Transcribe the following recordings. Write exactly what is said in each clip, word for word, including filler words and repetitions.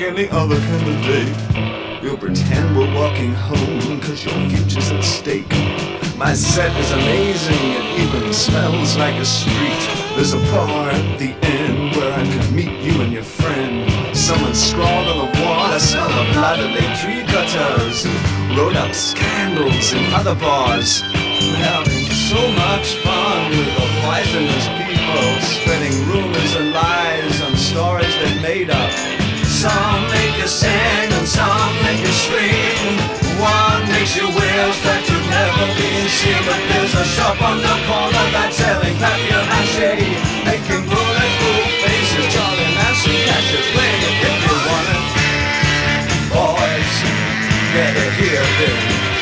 any other candidate. You'll pretend we're walking home cause your future's at stake. My set is amazing, it even smells like a street. There's a bar at the end where I can meet you and your friend. Someone scrawled on the wall, I smell the blood of their tree cutters who wrote up scandals in other bars. We're having so much fun with the poisonous people, spreading rumors and lies on stories they made up. Some make you sing and some make you scream. One makes you wish that you've never been seen. But there's a shop on the corner that's selling papier-mâché, making bulletproof faces. Charlie Manson catches playing it if you want it. Boys, get it here then.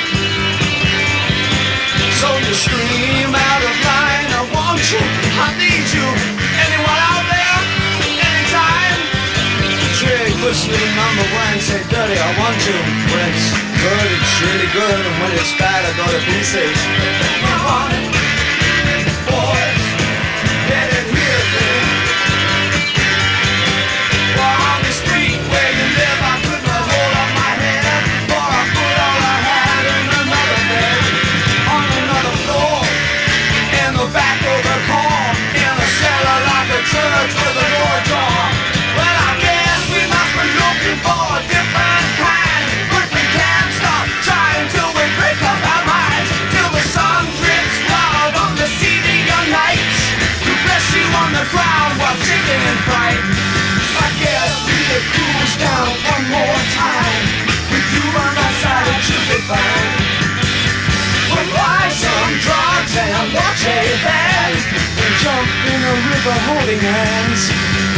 So you scream out of line, I want you, I need you. Anyone out there? Anytime? Trig whistling number one, say dirty, I want you. When it's good, it's really good, and when it's bad, I go to police station. I want it. Boys, get it here then. Well, on the street where you live, I put my hold on my head, for I put all I had in another bed, on another floor, in the back of the car, in a cellar like a church with a door jar. Well, I guess we must be looking for a different kind, but we can't stop trying till we break up our minds, till the sun drips wild on the seedier nights, to bless you on the ground while chicken and fright. I guess we could cruise down one more time, with you on my side it should be fine. We'll buy some drugs and watch a band, and jump in a river holding hands.